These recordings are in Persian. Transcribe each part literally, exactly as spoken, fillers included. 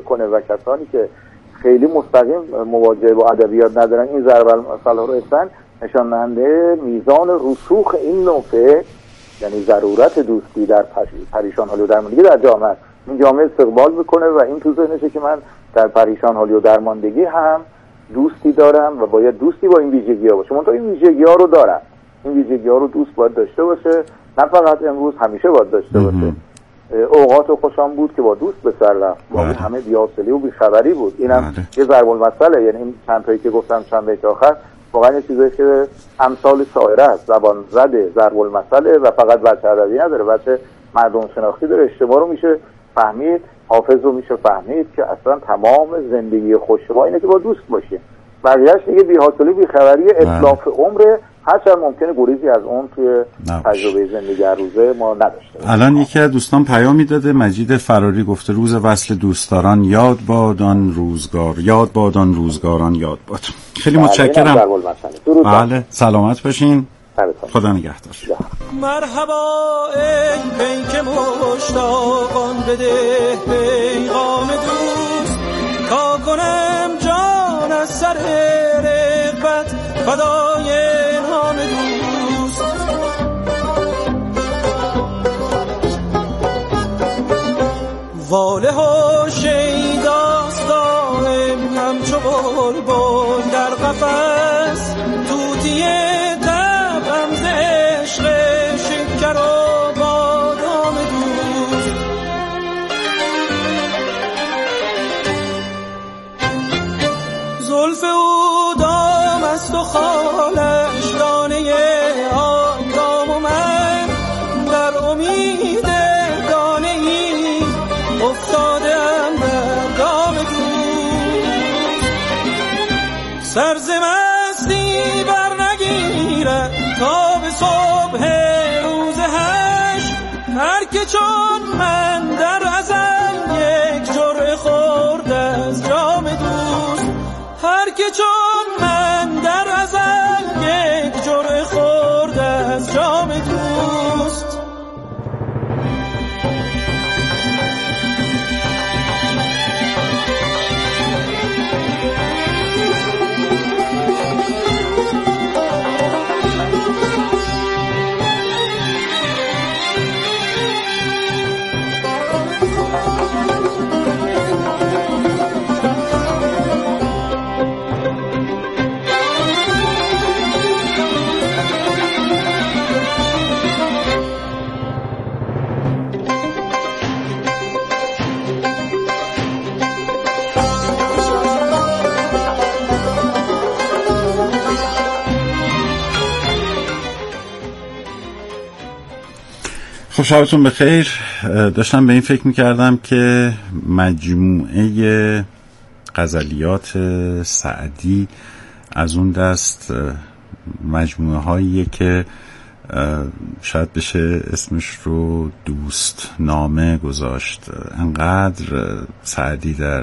میکنه و کسانی که خیلی مستقیم مواجهه با ادبیات ندارن این ضرب المثل رو هستن، نشان دهنده میزان رسوخ این نوع فکر، یعنی ضرورت دوستی در پریشان حالی و درماندگی در جامعه. این جامعه استقبال میکنه و این تو ذهنشه که من در پریشان حالی و درماندگی هم دوستی دارم و باید دوستی با این ویژگی‌ها باشه. من تو این ویژگی‌ها رو دارم، این ویژگی‌ها رو دوست باید داشته باشه، نه فقط امروز، همیشه باید داشته باشه. اوقات خوشم بود که با دوست به سر رفت، با همه بی‌حوصله‌ای و بی‌خبری بود. اینم یه ضرب المثله، یعنی این چند تایی که گفتم چند بیت آخر واقعا یه چیزایی که امثال شاعره است، زبان زده، ضرب المثله و فقط بچه ادبی نداره، بچه مردم شناختی داره. اجتماع رو میشه فهمید، حافظ رو میشه فهمید که اصلا تمام زندگی خوشبا اینه که با دوست باشیم. بقیه‌اش دیگه بی‌حوصله بی‌خبری اتلاف عمره، هرچند ممکنه گریزی از اون توی تجربه زندگی هر روزه ما نداشته باشیم. الان یکی از دوستان پیامی داده، مجید فراری گفته روز وصل دوستداران یاد باد آن روزگار، یاد باد آن روزگاران یاد باد. خیلی بله متشکرم. بله سلامت باشین. خدا نگهدار. مرحبا ای پیک مشتاقان، بده پیغام دوست تا کنم جان از سر رغبت فدای نام دوست. واله و شیداست دائم همچو بلبل در قفس، طوطی طبعم ز عشق شکر و بادام دوست. زلف او دام است و خالش دانه آدام و من در امید دانه ای افتادم در دام دوست. سرز مستی بر نگیرد تا به صبح روز هشت، هر که چون من در ازل یک جرعه خورد از جام دوست. هر که چون من در ازل یک جرعه خورد از جام دوست. خب شبتون بخیر. داشتم به این فکر میکردم که مجموعه غزلیات سعدی از اون دست مجموعه هاییه که شاید بشه اسمش رو دوست نامه گذاشت. انقدر سعدی در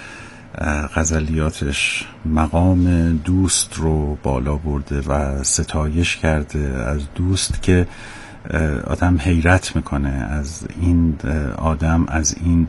غزلیاتش مقام دوست رو بالا برده و ستایش کرده از دوست که آدم حیرت میکنه از این آدم، از این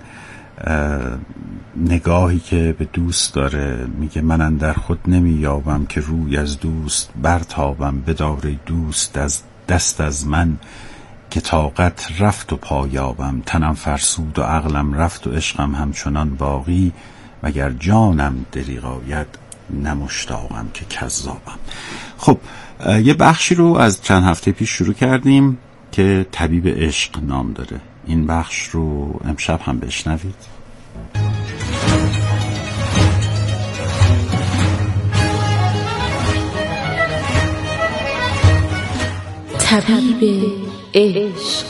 نگاهی که به دوست داره. میگه من اندر خود نمییابم که روی از دوست برتابم، بداره دوست از دست از من که طاقت رفت و پایابم. تنم فرسود و عقلم رفت و عشقم همچنان باقی، مگر جانم دریغ آید نمشتاقم که کذابم. خب یه بخشی رو از چند هفته پیش شروع کردیم که طبیب عشق نام داره. این بخش رو امشب هم بشنوید. طبیب عشق.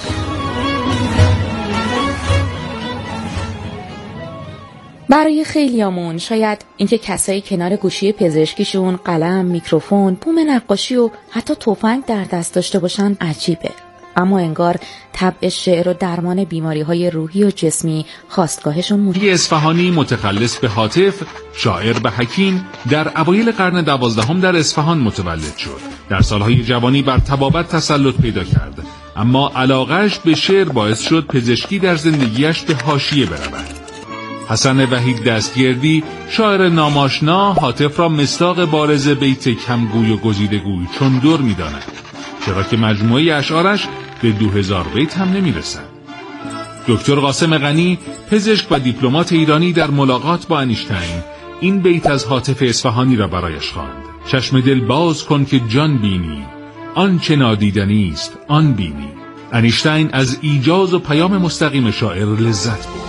برای خیلیامون شاید اینکه کسایی کنار گوشی پزشکیشون قلم، میکروفون، بوم نقاشی و حتی تفنگ در دست داشته باشن عجیبه، اما انگار طبع شعر و درمان بیماری‌های روحی و جسمی خواستگاهشون موجود. اصفهانی متخلص به هاتف، شاعر به حکیم، در اوایل قرن دوازدهم در اصفهان متولد شد. در سالهای جوانی بر طبابت تسلط پیدا کرد، اما علاقه‌اش به شعر باعث شد پزشکی در زندگیش به حاشیه برود. حسن وحید دستگردی، شاعر ناماشنا، هاتف را مصداق بارز بیت کمگوی و گزیدگوی چون دور می داند، چرا که مجموعه اشعارش به دو هزار بیت هم نمی رسد. دکتر قاسم غنی، پزشک و دیپلمات ایرانی، در ملاقات با انیشتین این بیت از هاتف اصفهانی را برایش خواند: چشم دل باز کن که جان بینی، آن چه نادیدنی است آن بینی. انیشتین از ایجاز و پیام مستقیم شاعر لذت برد.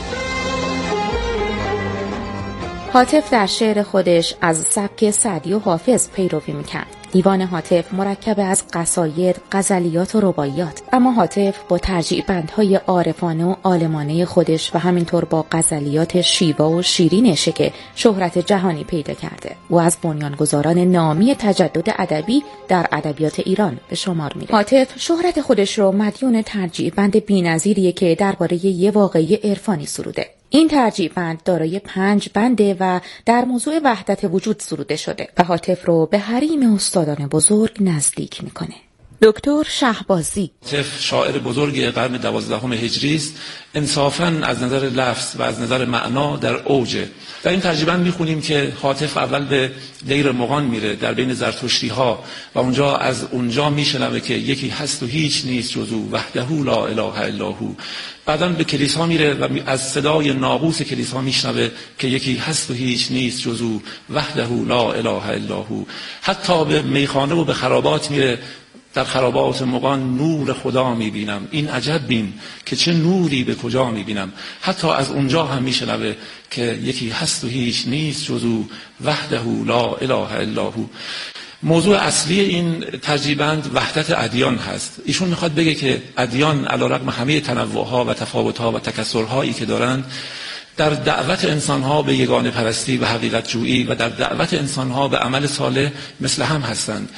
هاتف در شعر خودش از سبک سعدی و حافظ پیروی میکرد. دیوان هاتف مرکب از قصاید، غزلیات و رباعیات، اما هاتف با ترجیع بندهای عارفانه و عالمانه خودش و همینطور با غزلیات شیوا و شیرینشه که شهرت جهانی پیدا کرده و از بنیانگذاران نامی تجدد ادبی در ادبیات ایران به شمار میره. هاتف شهرت خودش رو مدیون ترجیع بند بی‌نظیریه که درباره یه واقعه عرفانی سروده. این ترجیع بند دارای پنج بنده و در موضوع وحدت وجود سروده شده و هاتف رو به حریم استادان بزرگ نزدیک میکنه. دکتر شهبازی، هاتف شاعر بزرگ قرن دوازدهم هجری است، انصافاً از نظر لفظ و از نظر معنا در اوجه. در این ترجیع بند میخونیم که هاتف اول به دیر مغان میره در بین زرتشتی ها و اونجا از اونجا میشنوه که یکی هست و هیچ نیست جز او، وحده لا اله الا هو. بعداً به کلیسا میره و از صدای ناقوس کلیسا میشنوه که یکی هست و هیچ نیست جز او، وحده لا اله الا هو. حتی به میخانه و به خرابات میره، در خرابات مغان نور خدا میبینم، این عجب بین که چه نوری به کجا میبینم. حتی از اونجا هم میشنوه که یکی هست و هیچ نیست جز او، وحده لا اله الا هو. موضوع اصلی این ترجیع بند وحدت ادیان هست. ایشون میخواد بگه که ادیان علیرغم همه تنوعها و تفاوتها و تکثرهایی که دارند، در دعوت انسانها به یگانه پرستی و حقیقت جویی و در دعوت انسانها به عمل صالح مثل هم هستند.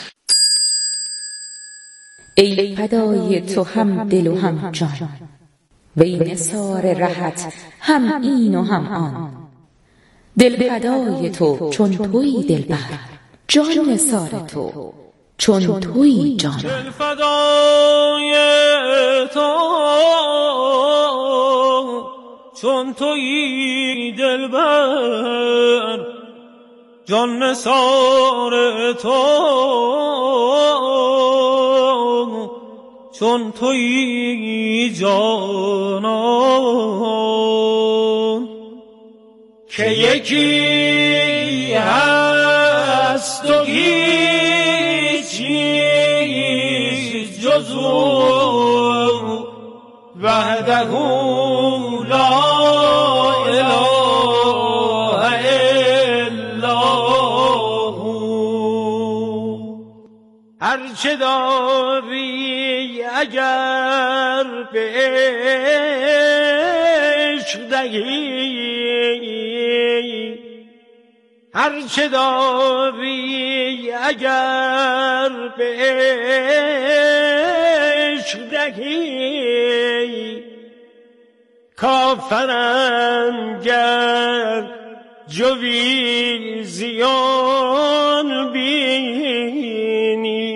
ای فدای تو هم دل و هم جان، وی نثار رهت هم این و هم آن. دل فدای تو چون تویی دلبر، جان نثار تو چون تویی جان. دل فدای تو چون تویی دلبر، جان نثار تو چون تویی جانان. که یکی هست و هیچ نیست جز او، وحده لا اله الا هو. هرچه داری اگر به عشق دهی، هرچه داری اگر به عشق دهی، کافرم گر جوی زیان بینی.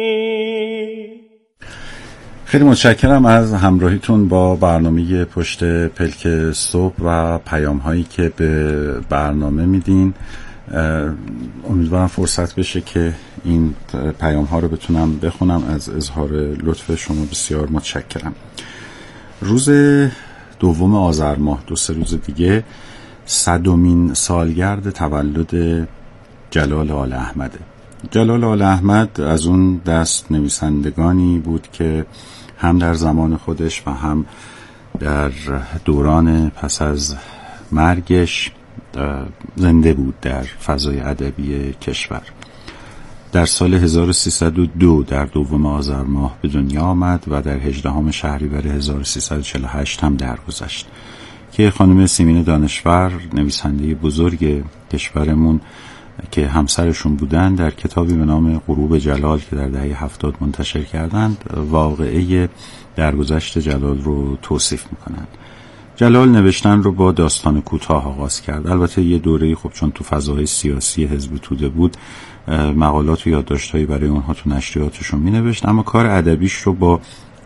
خیلی متشکرم از همراهیتون با برنامه پشت پلک صبح و پیام هایی که به برنامه میدین. امیدوارم فرصت بشه که این پیام ها رو بتونم بخونم. از اظهار لطف شما بسیار متشکرم. روز دوم آذر ماه، دو سه روز دیگه، صدمین سالگرد تولد جلال آل احمده. جلال آل احمد از اون دست نویسندگانی بود که هم در زمان خودش و هم در دوران پس از مرگش زنده بود در فضای ادبی کشور. در سال هزار و سیصد و دو در دوم آذر ماه به دنیا آمد و در هجدهم شهریور هزار و سیصد و چهل و هشت هم درگذشت که خانم سیمین دانشور، نویسنده بزرگ کشورمون که همسرشون بودن، در کتابی به نام غروب جلال که در دهه هفتاد منتشر کردند واقعه درگذشت جلال رو توصیف میکنند. جلال نوشتن رو با داستان کوتاه آغاز کرد. البته یه دوره‌ای خب چون تو فضای سیاسی حزب توده بود، مقالات و یادداشت‌هایی برای اونها تو نشریاتشون می‌نوشت، اما کار ادبیش رو با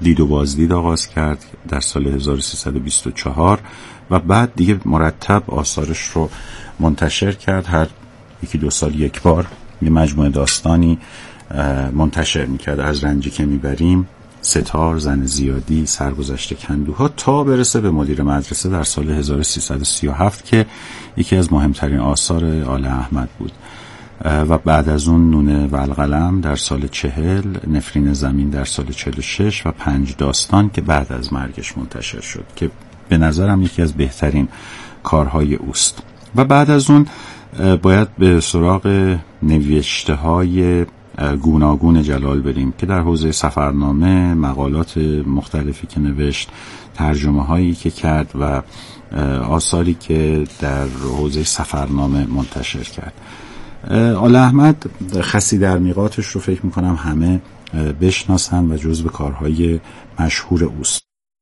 دید و بازدید آغاز کرد در سال هزار و سیصد و بیست و چهار و بعد دیگه مرتب آثارش رو منتشر کرد. هر یکی دو سال یک بار یه مجموعه داستانی منتشر میکرد، از رنجی که میبریم، ستار، زن زیادی، سرگذشت کندوها، تا برسه به مدیر مدرسه در سال هزار و سیصد و سی و هفت که یکی از مهمترین آثار آل احمد بود. و بعد از اون نون و القلم در سال چهل، نفرین زمین در سال چهل و شش و پنج داستان که بعد از مرگش منتشر شد که به نظرم یکی از بهترین کارهای اوست. و بعد از اون باید به سراغ نوشته های گوناگون جلال بریم که در حوزه سفرنامه، مقالات مختلفی که نوشت، ترجمه هایی که کرد و آثاری که در حوزه سفرنامه منتشر کرد. آل احمد خسی در میقاتش رو فکر میکنم همه بشناسن و جزو کارهای مشهور اوست.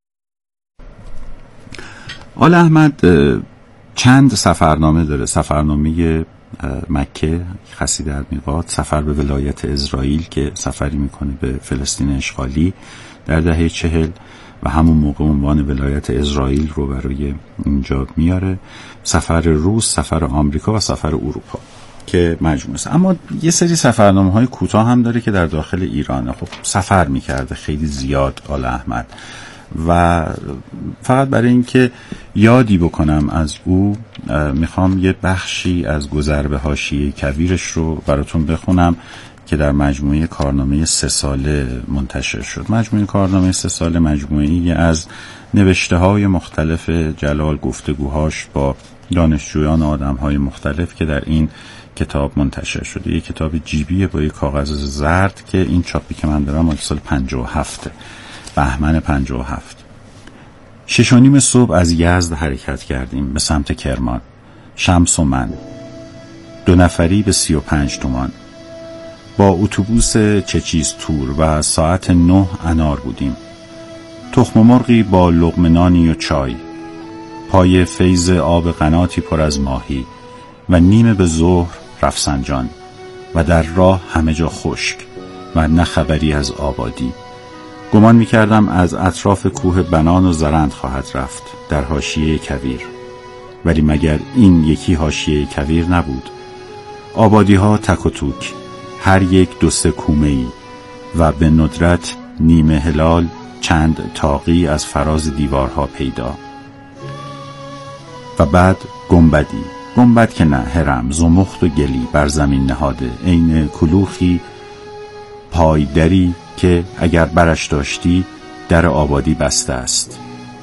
آل احمد چند سفرنامه داره: سفرنامه مکه، خسی در میقات، سفر به ولایت اسرائیل که سفری میکنه به فلسطین اشغالی در دهه چهل و همون موقع عنوان ولایت اسرائیل رو برای اینجا میاره، سفر روس، سفر آمریکا و سفر اروپا که مجموعه است. اما یه سری سفرنامه های کوتاه هم داره که در داخل ایرانه. خب سفر میکرده خیلی زیاد آل احمد و فقط برای اینکه یادی بکنم از او میخوام یه بخشی از گذر به حاشیه کویرش رو براتون بخونم که در مجموعه کارنامه سه ساله منتشر شد. مجموعه کارنامه سه ساله مجموعی از نوشته های مختلف جلال، گفتگوهاش با دانشجویان و آدم های مختلف که در این کتاب منتشر شده. یک کتاب جیبیه با یک کاغذ زرد که این چاپی که من دارم مال سال پنجاه و هفت، بهمن پنجاه و هفت. شش و نیم صبح از یزد حرکت کردیم به سمت کرمان. شمس و من دو نفری به سی و پنج تومان با اتوبوس چه چیز تور و ساعت نه انار بودیم. تخم مرغی با لقمه نانی و چای، پای فیض آب قناتی پر از ماهی و نیمه به ظهر رفسنجان و در راه همه جا خشک و نه خبری از آبادی. گمان می‌کردم از اطراف کوه بنان و زرند خواهد رفت در حاشیه کویر، ولی مگر این یکی حاشیه کویر نبود. آبادی‌ها تک و توک، هر یک دو سه کومه‌ای و به ندرت نیمه هلال چند تاقی از فراز دیوارها پیدا. و بعد گنبدی، گنبد که نه، هرم زمخت و گلی بر زمین نهاده، عین کلوخی پایدری که اگر برش داشتی در آبادی بسته است.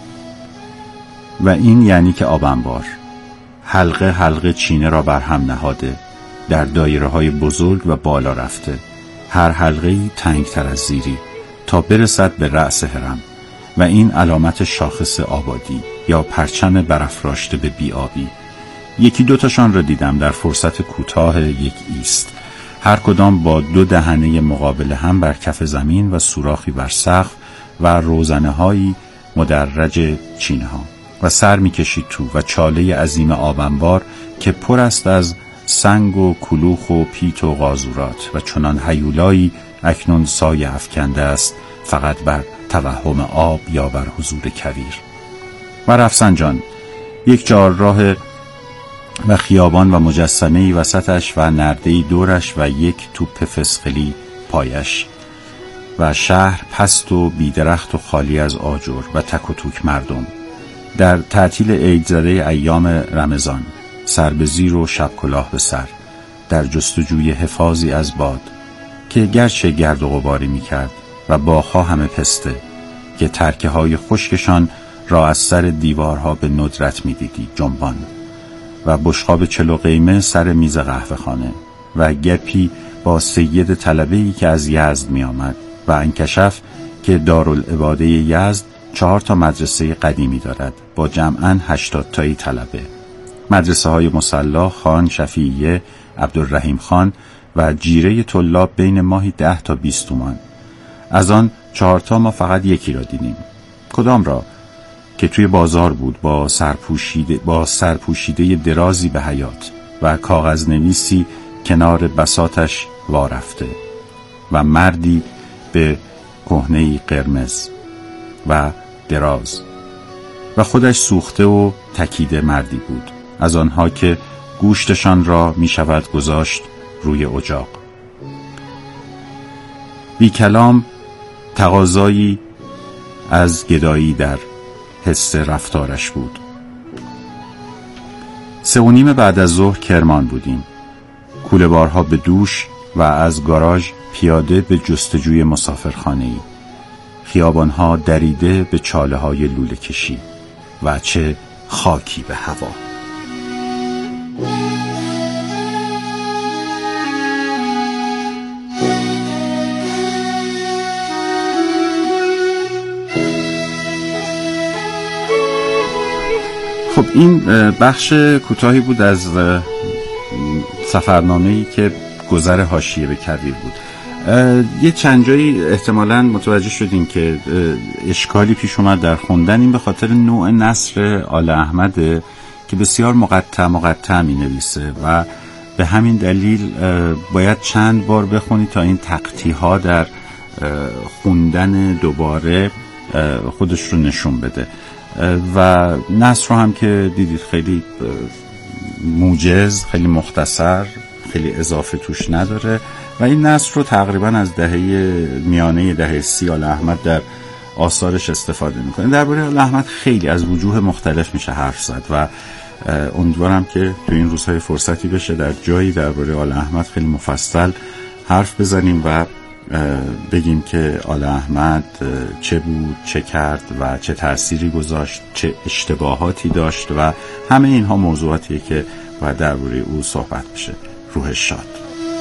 و این یعنی که آب انبار، حلقه حلقه چینه را بر هم نهاده، در دایره های بزرگ و بالا رفته، هر حلقه‌ای تنگتر از زیری تا برسد به رأس هرم. و این علامت شاخص آبادی یا پرچم برافراشته به بیابی. یکی دوتاشان را دیدم در فرصت کوتاه یک ایست، هر کدام با دو دهنه مقابل هم بر کف زمین و سوراخی بر سقف و روزنه هایی مدرج چینه ها و سر می کشید تو و چاله عظیم آبنبار که پر است از سنگ و کلوخ و پیت و غازورات و چنان هیولایی اکنون سایه افکنده است فقط بر توهم آب یا بر حضور کویر. و رفسنجان، یک جارراه و خیابان و مجسمه‌ای وسطش و نرده‌ای دورش و یک توپ فسقلی پایش و شهر پست و بیدرخت و خالی از آجر و تک و توک مردم. در تعطیل عید زده ایام رمضان، سر به زیر و شب کلاه به سر، در جستجوی حفاظی از باد که گرچه گرد و غباری می‌کرد و باغ‌ها همه پسته که ترکه های خشکشان را از سر دیوارها به ندرت می‌دیدی جنبان، و بشقاب چلو قیمه سر میز قهوه خانه و گپی با سید طلبه‌ای که از یزد می آمد و انکشف که دارالعباده یزد چهار تا مدرسه قدیمی دارد با جمعاً هشتاد تایی طلبه. مدرسه های مصلا، خان، شفیعیه، عبدالرحیم خان و جیره طلاب بین ماهی ده تا بیست تومان. از آن چهار تا ما فقط یکی را دیدیم. کدام را؟ که توی بازار بود با سرپوشیده با سرپوشیده درازی به حیاط و کاغذ نویسی کنار بساطش وارفته و مردی به کهنه‌ای قرمز و دراز و خودش سوخته و تکیده مردی بود، از آنها که گوشتشان را می شود گذاشت روی اجاق. بی کلام تقاضایی از گدایی در حس رفتارش بود. سه و نیم بعد از ظهر کرمان بودیم. کوله بارها به دوش و از گاراژ پیاده به جستجوی مسافرخانه‌ای. خیابانها دریده به چاله های لوله کشی و چه خاکی به هوا. خب این بخش کوتاهی بود از سفرنامه‌ای که گذر حاشیه به کویر بود. یه چند جایی احتمالاً متوجه شدین که اشکالی پیش اومد در خوندن، این به خاطر نوع نثر آل احمد که بسیار مقطع مقطع می نویسه و به همین دلیل باید چند بار بخونی تا این تقطیع‌ها در خوندن دوباره خودش رو نشون بده. و نثر رو هم که دیدید خیلی موجز، خیلی مختصر، خیلی اضافه توش نداره و این نثر رو تقریبا از دهه میانه دهه سی آل احمد در آثارش استفاده میکنه. درباره آل احمد خیلی از وجوه مختلف میشه حرف زد و امیدوارم که تو این روزهای فرصتی بشه در جایی درباره آل احمد خیلی مفصل حرف بزنیم و بگیم که آل احمد چه بود، چه کرد و چه تأثیری گذاشت، چه اشتباهاتی داشت و همه اینها موضوعاتیه که باید درباره او صحبت بشه. روحش شاد.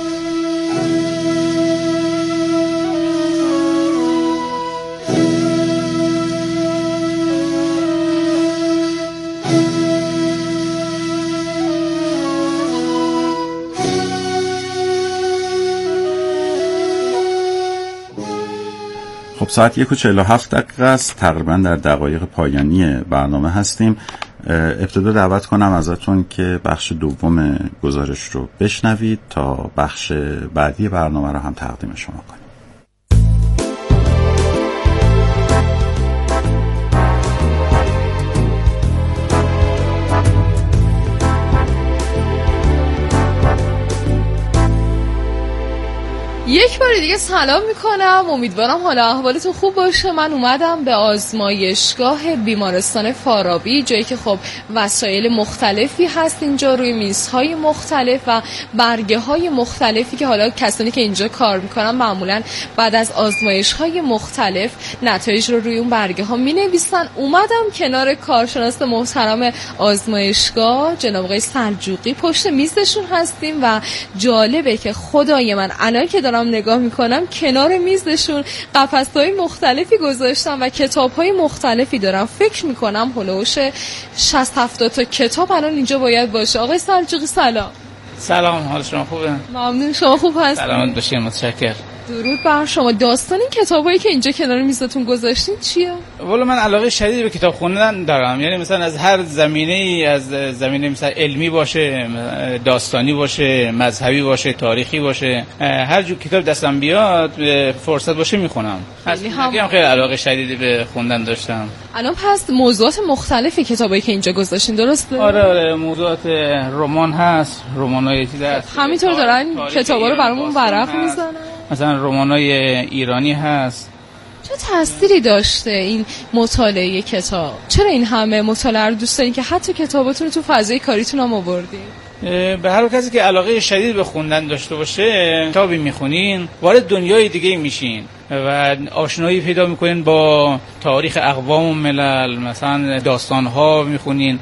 خب ساعت یک و چهل و هفت دقیقه است، تقریبا در دقایق پایانی برنامه هستیم. ابتدا دعوت کنم ازتون که بخش دوم گزارش رو بشنوید تا بخش بعدی برنامه رو هم تقدیم شما کنیم. یک بار دیگه سلام میکنم، امیدوارم حالا احوالتون خوب باشه. من اومدم به آزمایشگاه بیمارستان فارابی، جایی که خب وسایل مختلفی هست اینجا روی میزهای مختلف و برگه های مختلفی که حالا کسانی که اینجا کار میکنن معمولا بعد از آزمایش‌های مختلف نتایج رو روی اون برگه ها مینویسن. اومدم کنار کارشناس محترم آزمایشگاه جناب آقای سلجوقی، پشت میزشون هستیم و جالبه که خدای من الان که دارم نگاه میکنم کنار میزشون قفس‌های مختلفی گذاشتم و کتاب‌های مختلفی دارم. فکر میکنم هلوش شصت هفتاد تا کتاب الان اینجا باید باشه. آقای سلجوقی سلام. سلام، حال شما خوبه؟ ممنون، شما خوب هستید؟ سلامت باشین، متشکرم. درود بر شما. داستان این کتابایی که اینجا کنار میزتون گذاشتین چیه؟ والا من علاقه شدید به کتاب خوندن دارم، یعنی مثلا از هر زمینه‌ای، از زمینه مثلا علمی باشه، داستانی باشه، مذهبی باشه، تاریخی باشه، هر جو کتاب دستم بیاد فرصت باشه میخونم. خیلی هم خیلی علاقه شدیدی به خوندن داشتم. الان پس موضوعات مختلفی کتابایی که اینجا گذاشتین درسته؟ آره آره، موضوعات رمان هست، رمانای چیز هست. همینطور دارن کتابا رو برامون ورق میزنن. مثلا رمانای ایرانی هست. چه تأثیری داشته این مطالعه کتاب؟ چرا این همه مطالعه رو دوست دارین که حتی کتاباتون رو تو فضای کاریتون هم آوردین؟ به هر کسی که علاقه شدید به خوندن داشته باشه، کتابی میخونین وارد دنیای دیگه میشین و آشنایی پیدا میکنین با تاریخ اقوام و ملل، مثلا داستانها میخونین.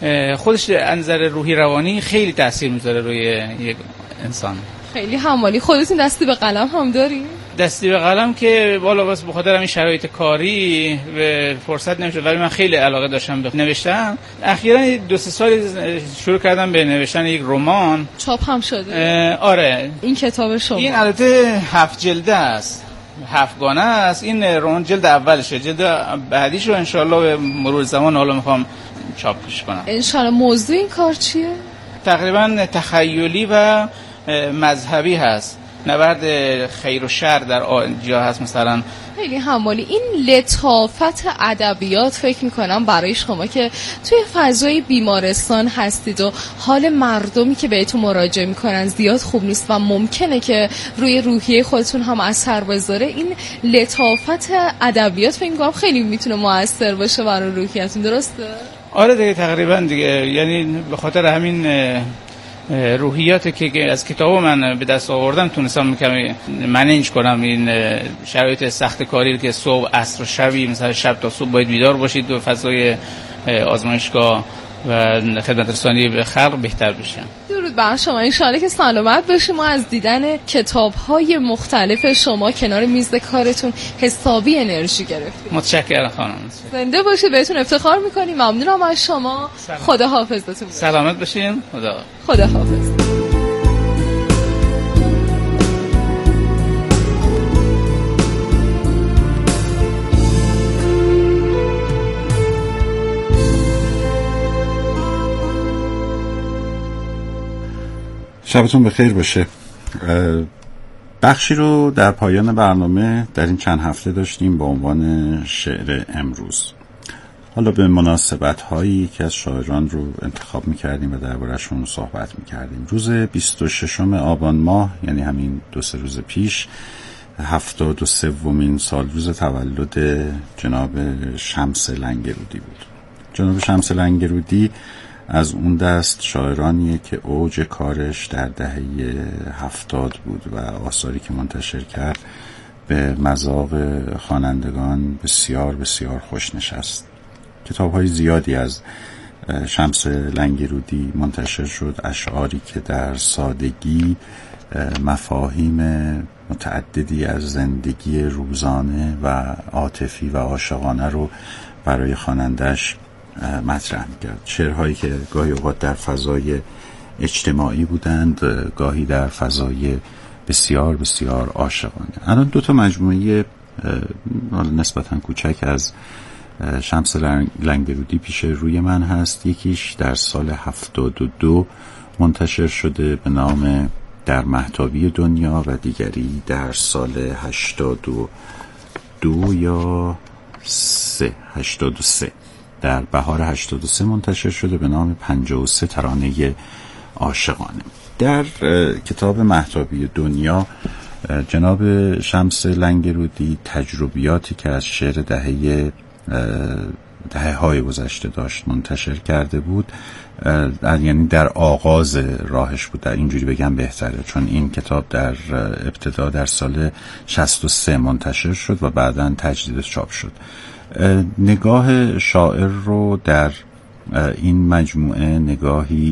خودش از نظر روحی روانی خیلی تاثیر میذاره روی یک انسان. خیلی حمالی. خودتون دستی به قلم هم داری؟ دستی به قلم که والا بس به خاطر همین شرایط کاری به فرصت نمیشه، ولی من خیلی علاقه داشتم به نوشتن. اخیراً دو سه سال شروع کردم به نوشتن یک رمان. چاپ هم شده؟ آره. این کتاب شما؟ این البته هفت جلده است، هفتگانه است. این رمان جلد اولشه، جلد بعدیشو ان شاء الله به مرور زمان حالا میخوام چاپش کنم ان شاء الله. موضوع این کار چیه؟ تقریبا تخیلی و مذهبی هست. نبرد خیر و شر در جا هست. مثلا خیلی همالی این لطافت ادبیات فکر میکنم برای شما که توی فضای بیمارستان هستید و حال مردمی که بهتون مراجعه میکنن زیاد خوب نیست و ممکنه که روی روحیه خودتون هم اثر بذاره، این لطافت ادبیات فکر میکنم خیلی میتونه موثر باشه برای روحیتون، درسته؟ آره دیگه تقریبا دیگه، یعنی به خاطر همین روحیاتی که از کتاب من به دست آوردم تونستم کمی منیج کنم این شرایط سخت کاری که صبح عصر و شبی، مثلا شب تا صبح باید بیدار باشید و فضای آزمایشگاه و خدمت رسانی به خلق بهتر بشه. درود بر شما، انشالله که سلامت باشیم. ما از دیدن کتاب‌های مختلف شما کنار میز کارتون حسابی انرژی گرفتیم. متشکرم خانم. زنده باشید، بهتون افتخار می‌کنیم. ممنونم از شما. خدا حافظتون. سلامت باشین. خدا خدا حافظ. شبتون بخیر باشه. بخشی رو در پایان برنامه در این چند هفته داشتیم با عنوان شعر امروز. حالا به مناسبت هایی که از شاعران رو انتخاب میکردیم و درباره‌شون صحبت میکردیم. روز بیست و ششم آبان ماه، یعنی همین دو سه روز پیش، هفتاد و سومین سال روز تولد جناب شمس لنگرودی بود. جناب شمس لنگرودی از اون دست شاعرانیه که اوج کارش در دهه هفتاد بود و آثاری که منتشر کرد به مذاق خوانندگان بسیار بسیار خوش نشست. کتاب‌های زیادی از شمس لنگرودی منتشر شد، اشعاری که در سادگی مفاهیم متعددی از زندگی روزانه و عاطفی و عاشقانه رو برای خواننده‌اش مطرح می‌کرد. شعرهایی که گاهی اوقات در فضای اجتماعی بودند، گاهی در فضای بسیار بسیار عاشقانه. الان دو تا مجموعه نسبتاً کوچک از شمس لنگرودی پیش روی من هست. یکیش در سال هفتاد و دو منتشر شده به نام در مهتابی دنیا و دیگری در سال هشتاد و دو یا سه هشتاد و سه در بهار هشتاد و سه منتشر شده به نام پنجاه و سه ترانه عاشقانه. در کتاب مهتابی دنیا جناب شمس لنگرودی تجربیاتی که از شعر دهه دهه های گذشته داشت منتشر کرده بود، یعنی در آغاز راهش بود، در اینجوری بگم بهتره، چون این کتاب در ابتدا در سال شصت و سه منتشر شد و بعداً تجدید چاپ شد. نگاه شاعر رو در این مجموعه نگاهی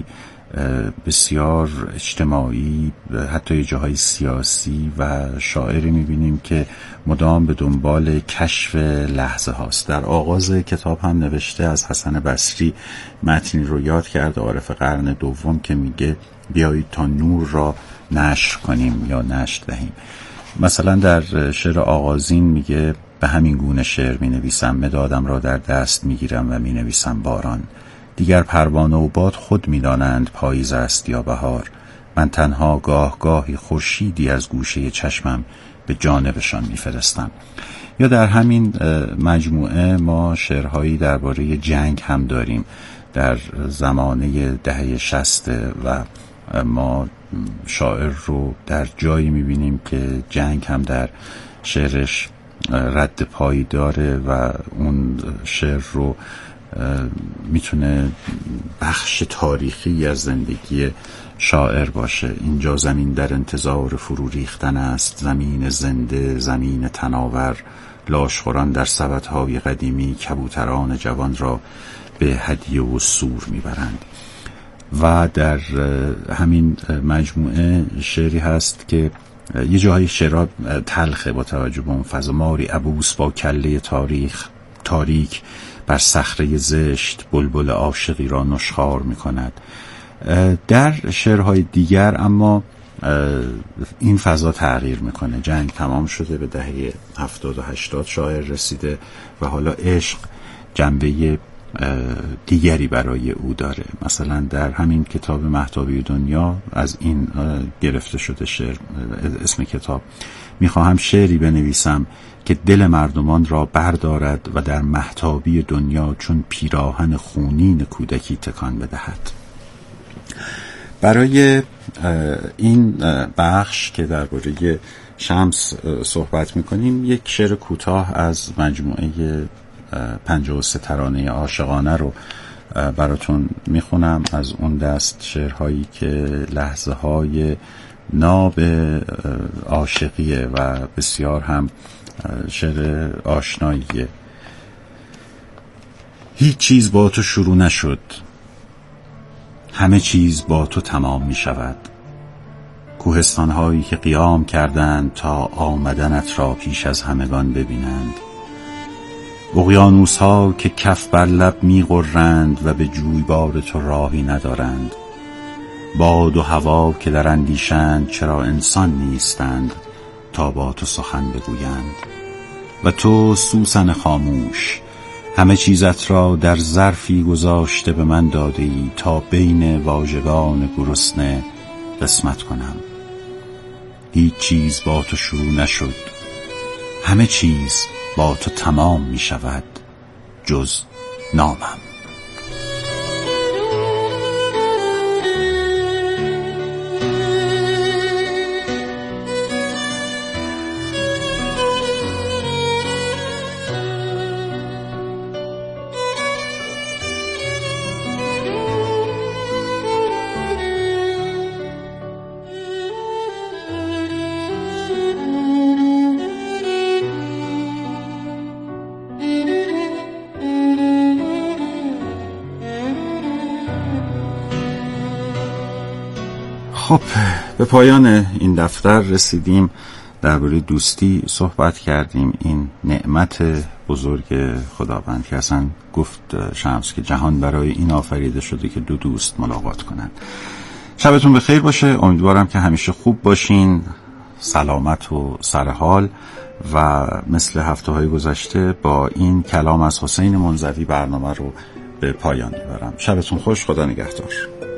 بسیار اجتماعی، حتی جاهای سیاسی و شاعری میبینیم که مدام به دنبال کشف لحظه هاست. در آغاز کتاب هم نوشته از حسن بصری متنی رو یاد کرده، عارف قرن دوم، که میگه بیایید تا نور را نشر کنیم یا نشر دهیم. مثلا در شعر آغازین میگه به همین گونه شعر می نویسم، مدادم را در دست می گیرم و می نویسم باران. دیگر پروانه و باد خود می دانند پاییز است یا بهار. من تنها گاه گاهی خورشیدی از گوشه چشمم به جانبشان می فرستم. یا در همین مجموعه ما شعرهایی درباره جنگ هم داریم در زمانه دهه شصت و ما شاعر رو در جایی می بینیم که جنگ هم در شعرش رد پایی داره و اون شعر رو میتونه بخش تاریخی از زندگی شاعر باشه. اینجا زمین در انتظار فرو ریختن است، زمین زنده، زمین تناور، لاشخوران در سبدهای قدیمی کبوتران جوان را به هدیه و سور میبرند. و در همین مجموعه شعری هست که یه جاهای شعرها تلخه با توجه به اون فضا. ماری عبوس با کله تاریخ تاریک بر صخره زشت بلبل عاشقی را نشخوار میکند. در شعرهای دیگر اما این فضا تغییر میکنه. جنگ تمام شده، به دهه هفتاد و هشتاد شاعر رسیده و حالا عشق جنبه دیگری برای او داره. مثلا در همین کتاب مهتابی دنیا از این گرفته شده شعر، اسم کتاب: میخواهم شعری بنویسم که دل مردمان را بردارد و در مهتابی دنیا چون پیراهن خونین کودکی تکان بدهد. برای این بخش که درباره شمس صحبت میکنیم یک شعر کوتاه از مجموعه پنجاه و سه ترانه عاشقانه رو براتون میخونم، از اون دست شعرهایی که لحظه های ناب عاشقیه و بسیار هم شعر آشناییه. هیچ چیز با تو شروع نشد، همه چیز با تو تمام می شود. کوهستان هایی که قیام کردند تا آمدنت را پیش از همگان ببینند، اقیانوس ها که کف بر لب می غرند و به جویبار تو راهی ندارند، باد و هوا که در اندیشند چرا انسان نیستند تا با تو سخن بگویند. و تو سوسن خاموش همه چیزت را در ظرفی گذاشته به من داده ای تا بین واژگان گرسنه قسمت کنم. هیچ چیز با تو شروع نشد، همه چیز با تو تمام می شود جز نامم. خب به پایان این دفتر رسیدیم. درباره دوستی صحبت کردیم، این نعمت بزرگ خداوند که اصلا گفت شمس که جهان برای این آفریده شده که دو دوست ملاقات کنند. شبتون بخیر باشه، امیدوارم که همیشه خوب باشین، سلامت و سرحال، و مثل هفته های گذشته با این کلام از حسین منزوی برنامه رو به پایان میبرم. شبتون خوش، خدا نگهدار.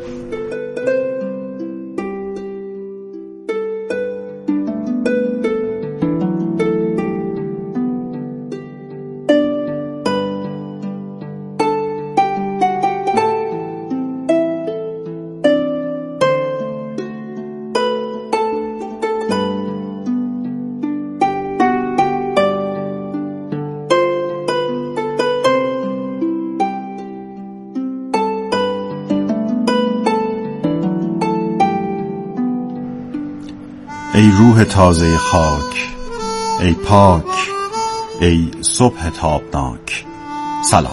ای روح تازه خاک، ای پاک، ای صبح تابناک، سلام.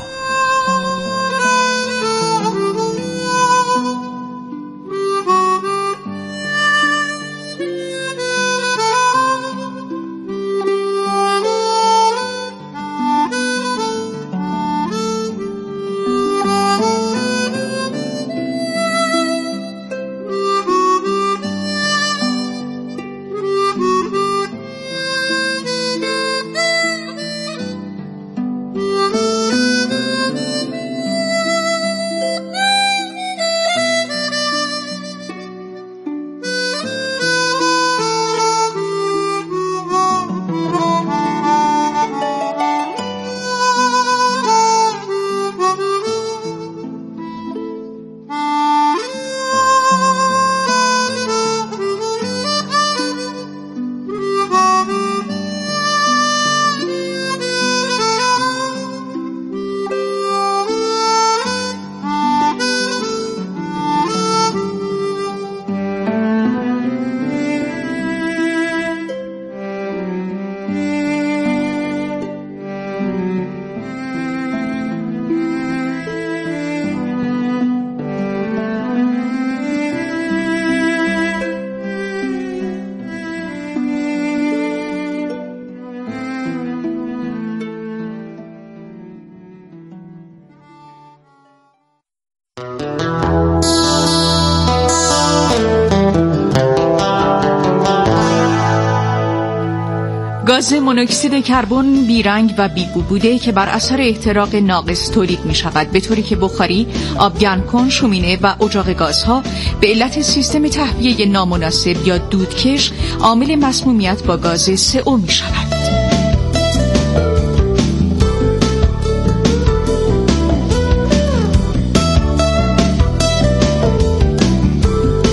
گاز مونوکسید کربن بیرنگ و بیبو بوده که بر اثر احتراق ناقص تولید می شود، به طوری که بخاری، آب گرمکن، شومینه و اجاق گازها به علت سیستم تهویه نامناسب یا دودکش عامل مسمومیت با گاز سه او می شود.